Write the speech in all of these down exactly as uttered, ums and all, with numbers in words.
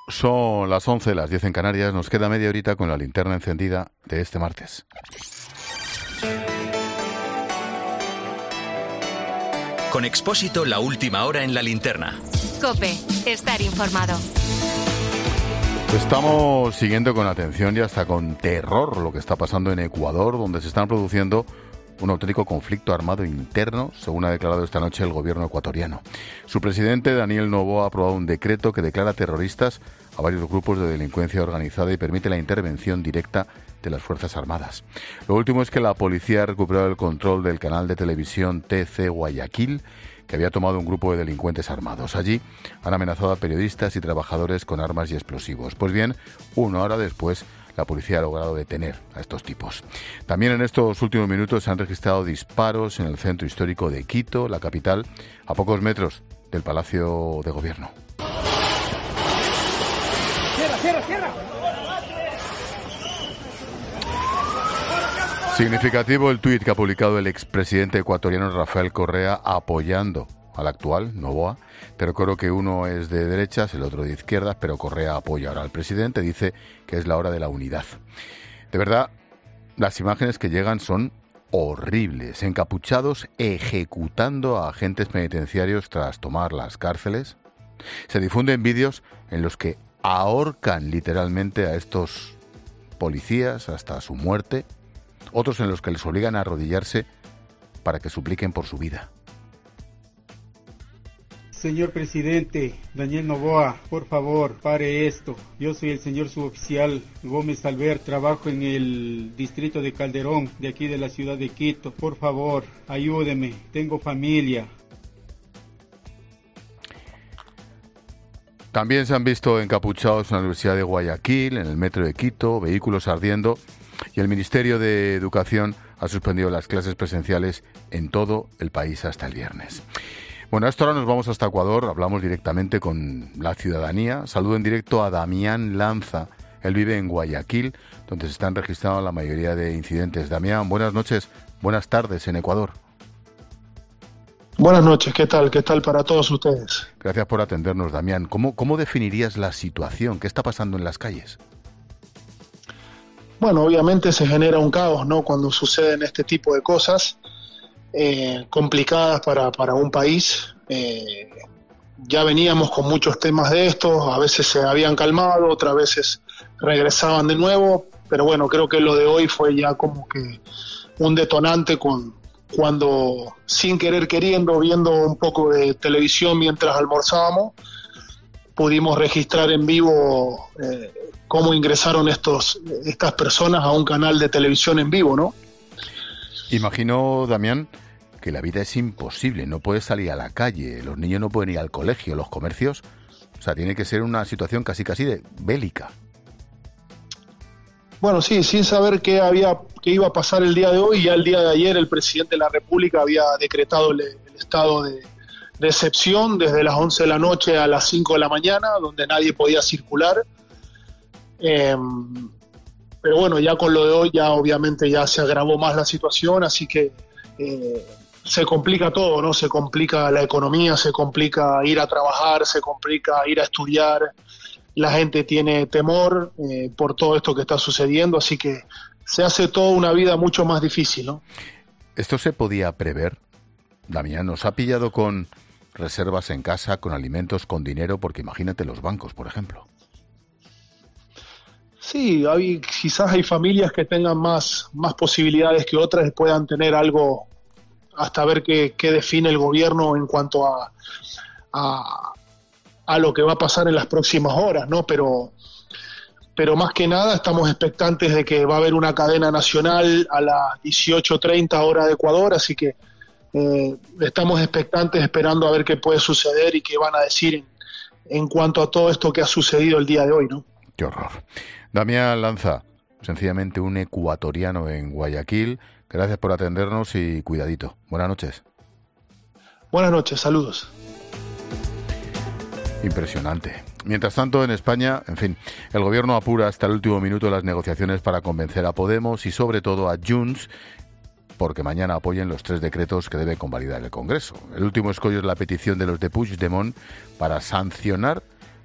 Son las once, las diez en Canarias. Nos queda media horita con la linterna encendida de este martes. Con Expósito, la última hora en la linterna. COPE, estar informado. Estamos siguiendo con atención y hasta con terror lo que está pasando en Ecuador, donde se están produciendo un auténtico conflicto armado interno, según ha declarado esta noche el gobierno ecuatoriano. Su presidente, Daniel Noboa, ha aprobado un decreto que declara terroristas a varios grupos de delincuencia organizada y permite la intervención directa de las Fuerzas Armadas. Lo último es que la policía ha recuperado el control del canal de televisión T C Guayaquil, que había tomado un grupo de delincuentes armados. Allí han amenazado a periodistas y trabajadores con armas y explosivos. Pues bien, una hora después, la policía ha logrado detener a estos tipos. También en estos últimos minutos se han registrado disparos en el centro histórico de Quito, la capital, a pocos metros del Palacio de Gobierno. ¡Cierra, cierra, cierra! Significativo el tuit que ha publicado el expresidente ecuatoriano Rafael Correa apoyando al actual Noboa. Te recuerdo que uno es de derechas, el otro de izquierdas, pero Correa apoya ahora al presidente, dice que es la hora de la unidad. De verdad, las imágenes que llegan son horribles, encapuchados ejecutando a agentes penitenciarios tras tomar las cárceles. Se difunden vídeos en los que ahorcan literalmente a estos policías hasta su muerte, otros en los que les obligan a arrodillarse para que supliquen por su vida. Señor presidente, Daniel Noboa, por favor, pare esto. Yo soy el señor suboficial Gómez Albert, trabajo en el distrito de Calderón, de aquí de la ciudad de Quito. Por favor, ayúdeme, tengo familia. También se han visto encapuchados en la Universidad de Guayaquil, en el metro de Quito, vehículos ardiendo, y el Ministerio de Educación ha suspendido las clases presenciales en todo el país hasta el viernes. Bueno, a esta hora nos vamos hasta Ecuador, hablamos directamente con la ciudadanía. Saludo en directo a Damián Lanza, él vive en Guayaquil, donde se están registrando la mayoría de incidentes. Damián, buenas noches, buenas tardes en Ecuador. Buenas noches, ¿qué tal? ¿Qué tal para todos ustedes? Gracias por atendernos, Damián. ¿Cómo, cómo definirías la situación? ¿Qué está pasando en las calles? Bueno, obviamente se genera un caos, ¿no? Cuando suceden este tipo de cosas eh, complicadas para, para un país. Eh, ya veníamos con muchos temas de estos, a veces se habían calmado, otras veces regresaban de nuevo, pero bueno, creo que lo de hoy fue ya como que un detonante con cuando, sin querer queriendo, viendo un poco de televisión mientras almorzábamos, pudimos registrar en vivo eh, cómo ingresaron estos estas personas a un canal de televisión en vivo, ¿no? Imagino, Damián, que la vida es imposible, no puedes salir a la calle, los niños no pueden ir al colegio, los comercios, o sea, tiene que ser una situación casi casi de bélica. Bueno, sí, sin saber qué había qué iba a pasar el día de hoy, ya el día de ayer el presidente de la República había decretado el, el estado de, de excepción desde las once de la noche a las cinco de la mañana, donde nadie podía circular. Eh, pero bueno, ya con lo de hoy ya obviamente ya se agravó más la situación, así que eh, se complica todo, ¿no? Se complica la economía, se complica ir a trabajar, se complica ir a estudiar. La gente tiene temor eh, por todo esto que está sucediendo, así que se hace toda una vida mucho más difícil, ¿no? ¿Esto se podía prever? Damián, ¿nos ha pillado con reservas en casa, con alimentos, con dinero? Porque imagínate los bancos, por ejemplo. Sí, hay, quizás hay familias que tengan más, más posibilidades que otras y puedan tener algo hasta ver qué, qué define el gobierno en cuanto a, a, a lo que va a pasar en las próximas horas, ¿no? Pero, pero más que nada estamos expectantes de que va a haber una cadena nacional a las dieciocho treinta hora de Ecuador, así que eh, estamos expectantes esperando a ver qué puede suceder y qué van a decir en, en cuanto a todo esto que ha sucedido el día de hoy, ¿no? Qué horror. Damián Lanza, sencillamente un ecuatoriano en Guayaquil. Gracias por atendernos y cuidadito. Buenas noches. Buenas noches, saludos. Impresionante. Mientras tanto, en España, en fin, el gobierno apura hasta el último minuto las negociaciones para convencer a Podemos y sobre todo a Junts, porque mañana apoyen los tres decretos que debe convalidar el Congreso. El último escollo es la petición de los de Puigdemont para sancionar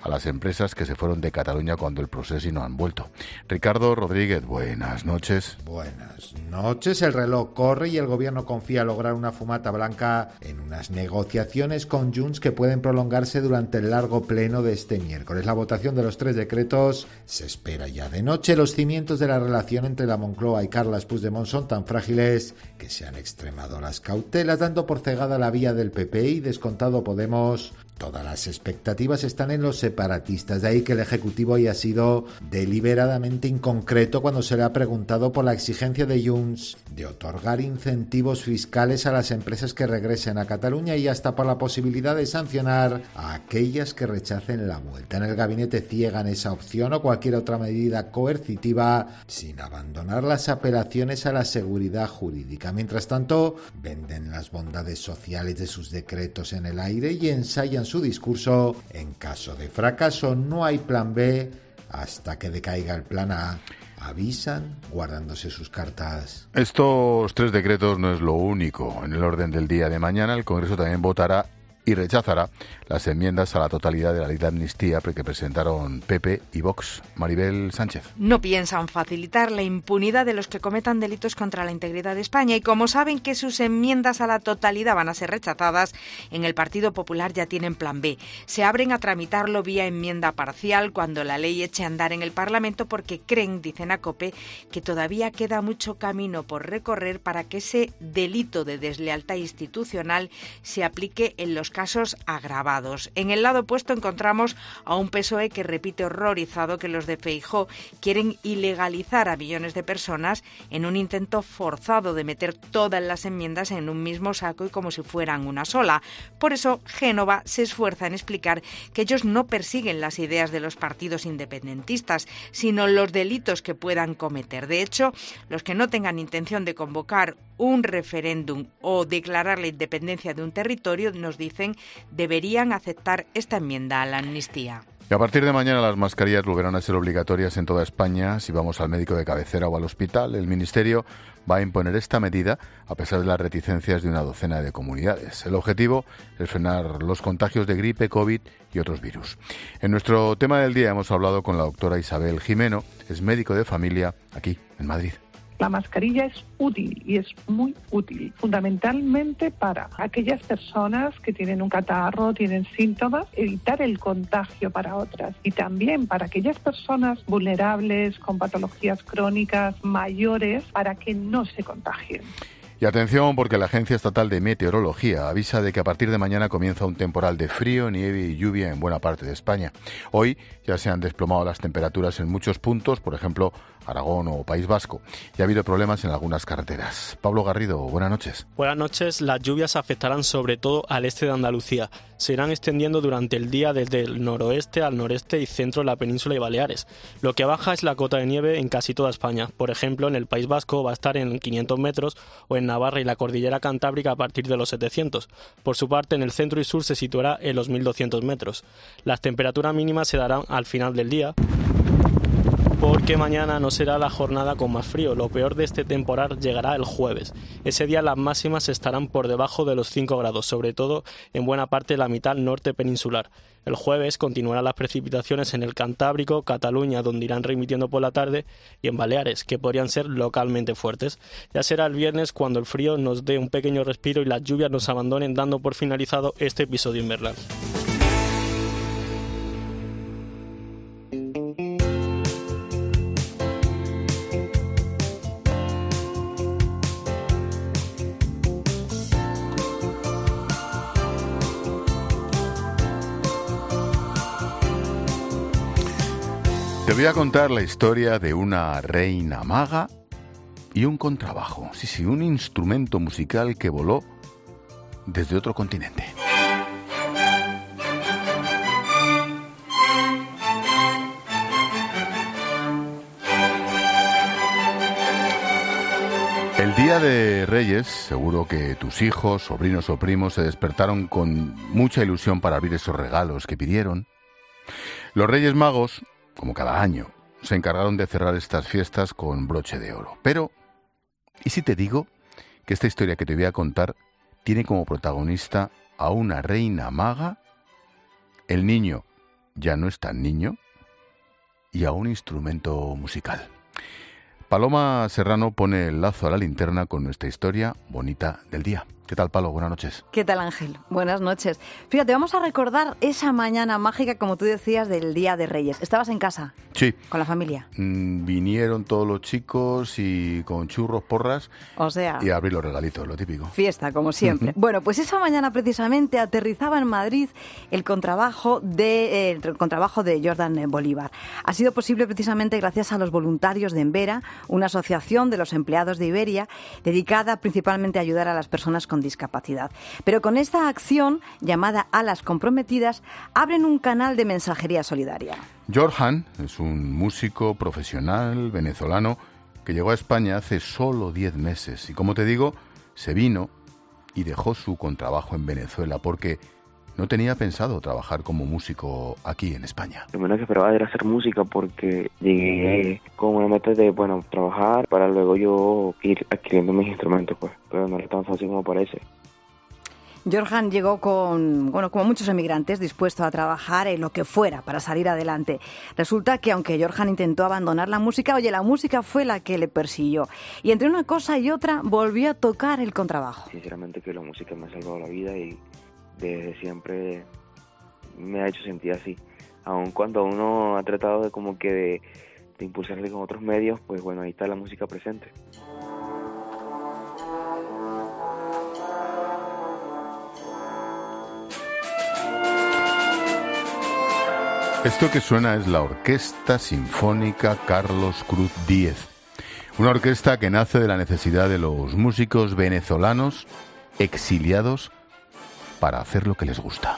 a las empresas que se fueron de Cataluña cuando el proceso y no han vuelto. Ricardo Rodríguez, buenas noches. Buenas noches. El reloj corre y el gobierno confía lograr una fumata blanca en unas negociaciones con Junts que pueden prolongarse durante el largo pleno de este miércoles. La votación de los tres decretos se espera ya de noche. Los cimientos de la relación entre la Moncloa y Carles Puigdemont son tan frágiles que se han extremado las cautelas, dando por cegada la vía del P P y descontado Podemos. Todas las expectativas están en los separatistas, de ahí que el Ejecutivo haya sido deliberadamente inconcreto cuando se le ha preguntado por la exigencia de Junts de otorgar incentivos fiscales a las empresas que regresen a Cataluña y hasta por la posibilidad de sancionar a aquellas que rechacen la vuelta. En el gabinete ciegan esa opción o cualquier otra medida coercitiva sin abandonar las apelaciones a la seguridad jurídica. Mientras tanto, venden las bondades sociales de sus decretos en el aire y ensayan su discurso. En caso de fracaso no hay plan B hasta que decaiga el plan A. Avisan guardándose sus cartas. Estos tres decretos no es lo único. En el orden del día de mañana el Congreso también votará y rechazará las enmiendas a la totalidad de la ley de amnistía que presentaron P P y Vox. Maribel Sánchez. No piensan facilitar la impunidad de los que cometan delitos contra la integridad de España y como saben que sus enmiendas a la totalidad van a ser rechazadas, en el Partido Popular ya tienen plan B. Se abren a tramitarlo vía enmienda parcial cuando la ley eche a andar en el Parlamento porque creen, dicen a COPE, que todavía queda mucho camino por recorrer para que ese delito de deslealtad institucional se aplique en los casos agravados. En el lado opuesto encontramos a un P S O E que repite horrorizado que los de Feijóo quieren ilegalizar a millones de personas en un intento forzado de meter todas las enmiendas en un mismo saco y como si fueran una sola. Por eso Génova se esfuerza en explicar que ellos no persiguen las ideas de los partidos independentistas, sino los delitos que puedan cometer. De hecho, los que no tengan intención de convocar un referéndum o declarar la independencia de un territorio, nos dicen, deberían aceptar esta enmienda a la amnistía. Y a partir de mañana las mascarillas volverán a ser obligatorias en toda España si vamos al médico de cabecera o al hospital. El Ministerio va a imponer esta medida a pesar de las reticencias de una docena de comunidades. El objetivo es frenar los contagios de gripe, COVID y otros virus. En nuestro tema del día hemos hablado con la doctora Isabel Jimeno, es médico de familia aquí en Madrid. La mascarilla es útil y es muy útil, fundamentalmente para aquellas personas que tienen un catarro, tienen síntomas, evitar el contagio para otras y también para aquellas personas vulnerables con patologías crónicas mayores para que no se contagien. Y atención porque la Agencia Estatal de Meteorología avisa de que a partir de mañana comienza un temporal de frío, nieve y lluvia en buena parte de España. Hoy ya se han desplomado las temperaturas en muchos puntos, por ejemplo, Aragón o País Vasco, y ha habido problemas en algunas carreteras. Pablo Garrido, buenas noches. Buenas noches. Las lluvias afectarán sobre todo al este de Andalucía. Se irán extendiendo durante el día desde el noroeste al noreste y centro de la península y Baleares. Lo que baja es la cota de nieve en casi toda España. Por ejemplo, en el País Vasco va a estar en quinientos metros o en Navarra y la cordillera Cantábrica a partir de los setecientos. Por su parte, en el centro y sur se situará en los mil doscientos metros. Las temperaturas mínimas se darán al final del día, porque mañana no será la jornada con más frío. Lo peor de este temporal llegará el jueves. Ese día las máximas estarán por debajo de los cinco grados, sobre todo en buena parte de la mitad norte peninsular. El jueves continuarán las precipitaciones en el Cantábrico, Cataluña, donde irán remitiendo por la tarde, y en Baleares, que podrían ser localmente fuertes. Ya será el viernes cuando el frío nos dé un pequeño respiro y las lluvias nos abandonen, dando por finalizado este episodio invernal. Te voy a contar la historia de una reina maga y un contrabajo. Sí, sí, un instrumento musical que voló desde otro continente. El día de Reyes, seguro que tus hijos, sobrinos o primos se despertaron con mucha ilusión para abrir esos regalos que pidieron. Los Reyes Magos, como cada año, se encargaron de cerrar estas fiestas con broche de oro. Pero, ¿y si te digo que esta historia que te voy a contar tiene como protagonista a una reina maga? El niño ya no es tan niño y a un instrumento musical. Paloma Serrano pone el lazo a la linterna con nuestra historia bonita del día. ¿Qué tal, Palo? Buenas noches. ¿Qué tal, Ángel? Buenas noches. Fíjate, vamos a recordar esa mañana mágica, como tú decías, del Día de Reyes. ¿Estabas en casa? Sí. ¿Con la familia? Mm, vinieron todos los chicos y con churros, porras. O sea... Y a abrir los regalitos, lo típico. Fiesta, como siempre. Bueno, pues esa mañana precisamente aterrizaba en Madrid el contrabajo de, eh, el contrabajo de Jordan Bolívar. Ha sido posible precisamente gracias a los voluntarios de Embera, una asociación de los empleados de Iberia, dedicada principalmente a ayudar a las personas con discapacidad. Pero con esta acción, llamada Alas Comprometidas, abren un canal de mensajería solidaria. Jorjan es un músico profesional venezolano que llegó a España hace solo diez meses y, como te digo, se vino y dejó su contrabajo en Venezuela porque no tenía pensado trabajar como músico aquí en España. Lo menos que esperaba era hacer música porque llegué con una meta de, bueno, trabajar para luego yo ir adquiriendo mis instrumentos, pues, pero no era tan fácil como parece. Jorjan llegó con, bueno, como muchos emigrantes, dispuesto a trabajar en lo que fuera para salir adelante. Resulta que aunque Jorjan intentó abandonar la música, oye, la música fue la que le persiguió. Y entre una cosa y otra volvió a tocar el contrabajo. Sinceramente que la música me ha salvado la vida y desde siempre me ha hecho sentir así. Aun cuando uno ha tratado de como que de, de impulsarle con otros medios, pues bueno, ahí está la música presente. Esto que suena es la Orquesta Sinfónica Carlos Cruz Díez, una orquesta que nace de la necesidad de los músicos venezolanos exiliados para hacer lo que les gusta.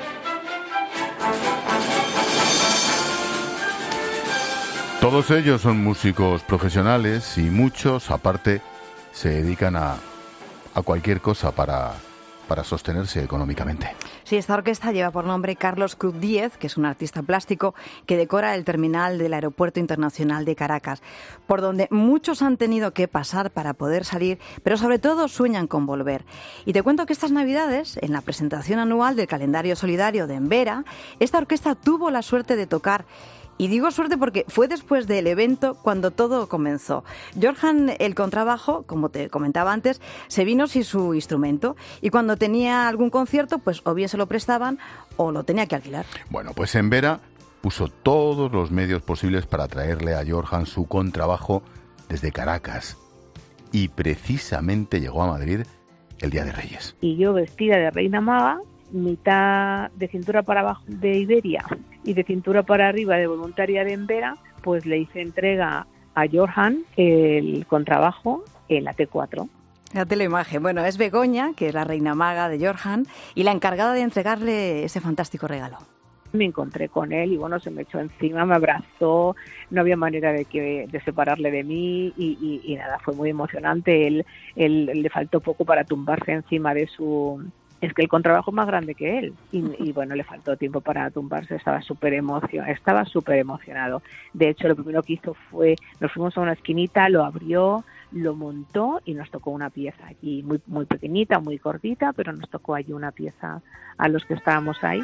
Todos ellos son músicos profesionales y muchos, aparte, se dedican a, a cualquier cosa para... para sostenerse económicamente. Sí, esta orquesta lleva por nombre Carlos Cruz Díez, que es un artista plástico que decora el terminal del Aeropuerto Internacional de Caracas, por donde muchos han tenido que pasar para poder salir, pero sobre todo sueñan con volver. Y te cuento que estas Navidades, en la presentación anual del calendario solidario de Embera, esta orquesta tuvo la suerte de tocar. Y digo suerte porque fue después del evento cuando todo comenzó. Jorjan, el contrabajo, como te comentaba antes, se vino sin su instrumento y cuando tenía algún concierto, pues o bien se lo prestaban o lo tenía que alquilar. Bueno, pues Embera puso todos los medios posibles para traerle a Jorjan su contrabajo desde Caracas y precisamente llegó a Madrid el Día de Reyes. Y yo vestida de reina maga, mitad de cintura para abajo de Iberia y de cintura para arriba de voluntaria de Embera, pues le hice entrega a Jorjan el contrabajo en la T cuatro. Fíjate la imagen. Bueno, es Begoña, que es la reina maga de Jorjan, y la encargada de entregarle ese fantástico regalo. Me encontré con él y bueno, se me echó encima, me abrazó, no había manera de que de separarle de mí y, y, y nada, fue muy emocionante. Él, él le faltó poco para tumbarse encima de su... Es que el contrabajo es más grande que él y, y bueno, le faltó tiempo para tumbarse, estaba súper emocionado, estaba súper emocionado. De hecho, lo primero que hizo fue, nos fuimos a una esquinita, lo abrió, lo montó y nos tocó una pieza allí, muy, muy pequeñita, muy cortita, pero nos tocó allí una pieza a los que estábamos ahí.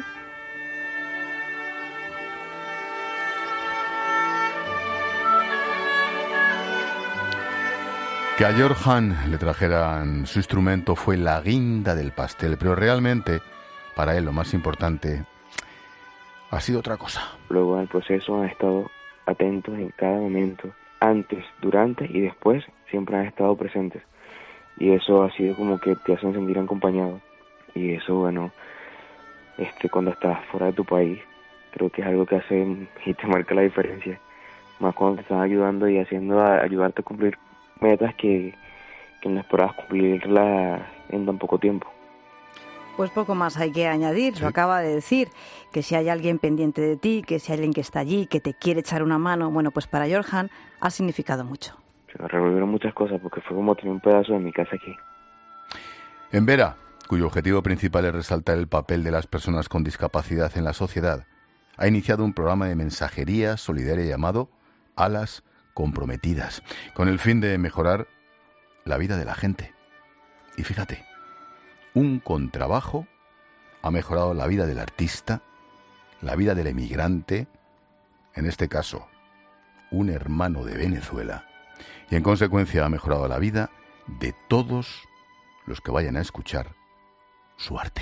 Que a Jorjan le trajeran su instrumento fue la guinda del pastel, pero realmente, para él lo más importante ha sido otra cosa. Luego al proceso han estado atentos en cada momento, antes, durante y después, siempre han estado presentes. Y eso ha sido como que te hacen sentir acompañado. Y eso, bueno, este cuando estás fuera de tu país, creo que es algo que hace y te marca la diferencia. Más cuando te están ayudando y haciendo a ayudarte a cumplir metas que, que no esperabas cumplirla en tan poco tiempo. Pues poco más hay que añadir, sí. Lo acaba de decir, que si hay alguien pendiente de ti, que si hay alguien que está allí, que te quiere echar una mano, bueno, pues para Jorjan ha significado mucho. Se me revolvieron muchas cosas porque fue como tener un pedazo de mi casa aquí. Embera, cuyo objetivo principal es resaltar el papel de las personas con discapacidad en la sociedad, ha iniciado un programa de mensajería solidaria llamado Alas Comprometidas, con el fin de mejorar la vida de la gente. Y fíjate, un contrabajo ha mejorado la vida del artista, la vida del emigrante, en este caso, un hermano de Venezuela, y en consecuencia ha mejorado la vida de todos los que vayan a escuchar su arte.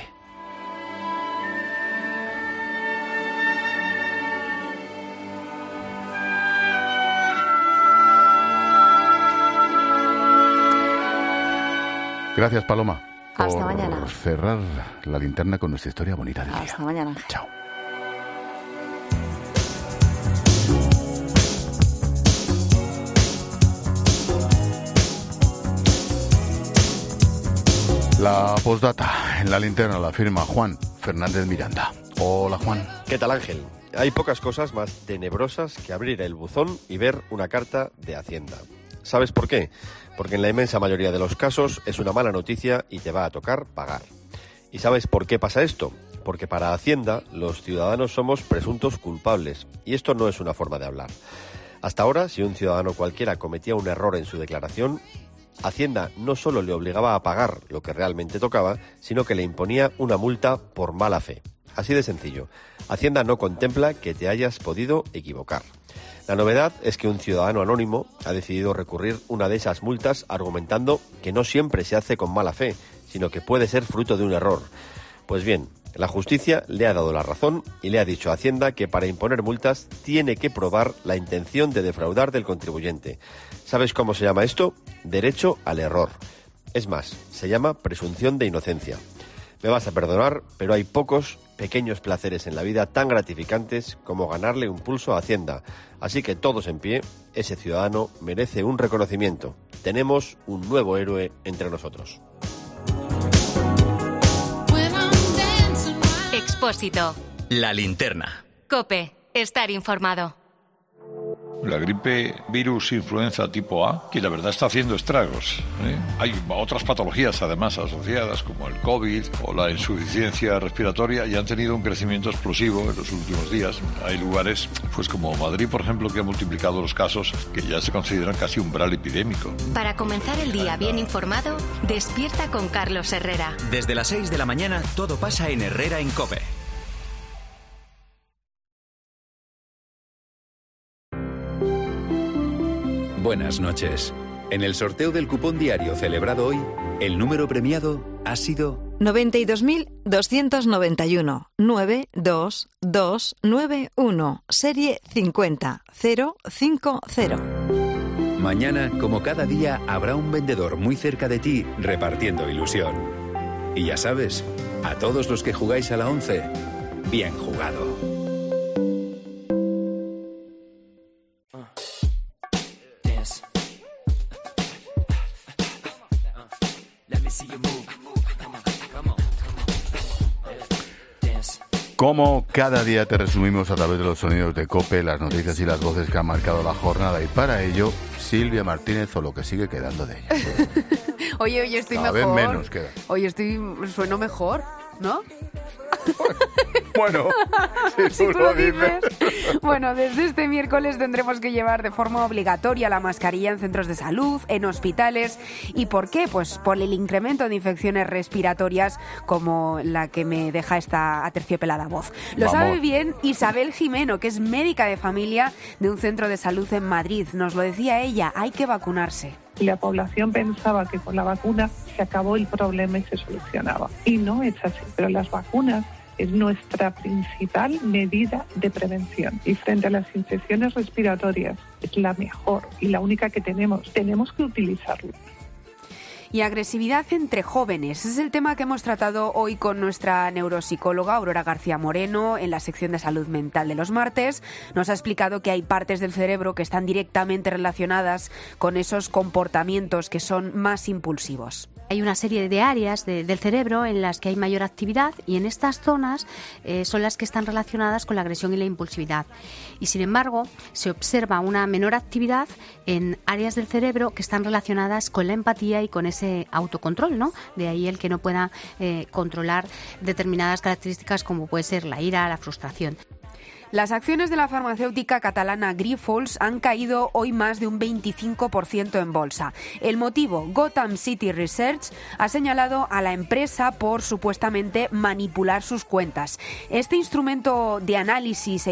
Gracias, Paloma, por Hasta mañana. cerrar la linterna con nuestra historia bonita del día. Hasta mañana. Chao. La postdata en la linterna la firma Juan Fernández Miranda. Hola, Juan. ¿Qué tal, Ángel? Hay pocas cosas más tenebrosas que abrir el buzón y ver una carta de Hacienda. ¿Sabes por qué? Porque en la inmensa mayoría de los casos es una mala noticia y te va a tocar pagar. ¿Y sabes por qué pasa esto? Porque para Hacienda los ciudadanos somos presuntos culpables y esto no es una forma de hablar. Hasta ahora, si un ciudadano cualquiera cometía un error en su declaración, Hacienda no solo le obligaba a pagar lo que realmente tocaba, sino que le imponía una multa por mala fe. Así de sencillo. Hacienda no contempla que te hayas podido equivocar. La novedad es que un ciudadano anónimo ha decidido recurrir una de esas multas argumentando que no siempre se hace con mala fe, sino que puede ser fruto de un error. Pues bien, la justicia le ha dado la razón y le ha dicho a Hacienda que para imponer multas tiene que probar la intención de defraudar del contribuyente. ¿Sabes cómo se llama esto? Derecho al error. Es más, se llama presunción de inocencia. Me vas a perdonar, pero hay pocos pequeños placeres en la vida tan gratificantes como ganarle un pulso a Hacienda. Así que todos en pie, ese ciudadano merece un reconocimiento. Tenemos un nuevo héroe entre nosotros. Expósito. La linterna. COPE. Estar informado. La gripe virus influenza tipo A, que la verdad está haciendo estragos, ¿eh? Hay otras patologías además asociadas, como el COVID o la insuficiencia respiratoria, y han tenido un crecimiento explosivo en los últimos días. Hay lugares, pues como Madrid, por ejemplo, que ha multiplicado los casos, que ya se consideran casi umbral epidémico. Para comenzar el día bien informado, despierta con Carlos Herrera. Desde las seis de la mañana, todo pasa en Herrera en COPE. Buenas noches. En el sorteo del cupón diario celebrado hoy, el número premiado ha sido noventa y dos mil doscientos noventa y uno, nueve dos dos nueve uno, serie cincuenta cero cinco cero. Mañana, como cada día, habrá un vendedor muy cerca de ti repartiendo ilusión. Y ya sabes, a todos los que jugáis a la once, bien jugado. Como cada día te resumimos a través de los sonidos de COPE, las noticias y las voces que han marcado la jornada, y para ello, Silvia Martínez o lo que sigue quedando de ella. Oye, oye, estoy Cada mejor. vez menos queda. Oye, estoy, sueno mejor, ¿no? Bueno, si Si tú tú lo lo dices. Bueno, desde este miércoles tendremos que llevar de forma obligatoria la mascarilla en centros de salud, en hospitales. ¿Y por qué? Pues por el incremento de infecciones respiratorias como la que me deja esta aterciopelada voz. Lo Vamos. sabe bien Isabel Jimeno, que es médica de familia de un centro de salud en Madrid. Nos lo decía ella, hay que vacunarse. Y la población pensaba que con la vacuna se acabó el problema y se solucionaba. Y no es así, pero las vacunas es nuestra principal medida de prevención. Y frente a las infecciones respiratorias es la mejor y la única que tenemos. Tenemos que utilizarlo. Y agresividad entre jóvenes. Ese es el tema que hemos tratado hoy con nuestra neuropsicóloga Aurora García Moreno en la sección de salud mental de los martes. Nos ha explicado que hay partes del cerebro que están directamente relacionadas con esos comportamientos que son más impulsivos. Hay una serie de áreas de, del cerebro en las que hay mayor actividad y en estas zonas eh, son las que están relacionadas con la agresión y la impulsividad. Y sin embargo, se observa una menor actividad en áreas del cerebro que están relacionadas con la empatía y con ese autocontrol, ¿no? De ahí el que no pueda eh, controlar determinadas características como puede ser la ira, la frustración. Las acciones de la farmacéutica catalana Grifols han caído hoy más de un veinticinco por ciento en bolsa. El motivo, Gotham City Research ha señalado a la empresa por supuestamente manipular sus cuentas. Este instrumento de análisis